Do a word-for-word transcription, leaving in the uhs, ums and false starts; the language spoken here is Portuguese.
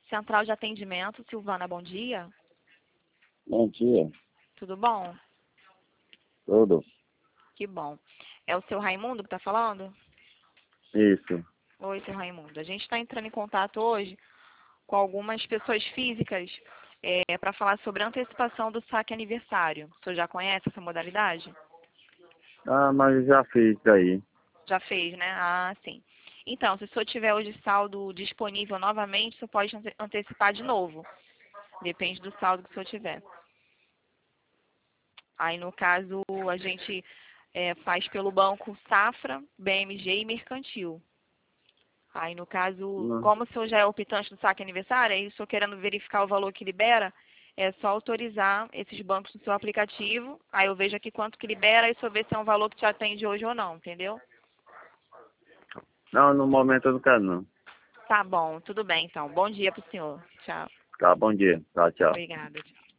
Central de Atendimento, Silvana, bom dia. Bom dia, Tudo bom? tudo. Que bom. É o seu Raimundo que está falando? Isso. Oi, seu Raimundo. A gente está entrando em contato hoje com algumas pessoas físicas é, para falar sobre a antecipação do saque aniversário. O senhor já conhece essa modalidade? Ah, mas já fiz daí. Já fez, né? Ah, sim. Então, se o senhor tiver hoje saldo disponível novamente, o senhor pode ante- antecipar de novo. Depende do saldo que o senhor tiver. Aí, no caso, a gente é, faz pelo banco Safra, B M G e Mercantil. Aí, no caso, Não. como o senhor já é optante do saque aniversário, aí o senhor querendo verificar o valor que libera, é só autorizar esses bancos no seu aplicativo. Aí eu vejo aqui quanto que libera e o senhor vê se é um valor que te atende hoje ou não, entendeu? Não, no momento eu não quero não. Tá bom, tudo bem então. Bom dia pro senhor. Tchau. Tá, bom dia. Tá, tchau. Obrigada. Tchau.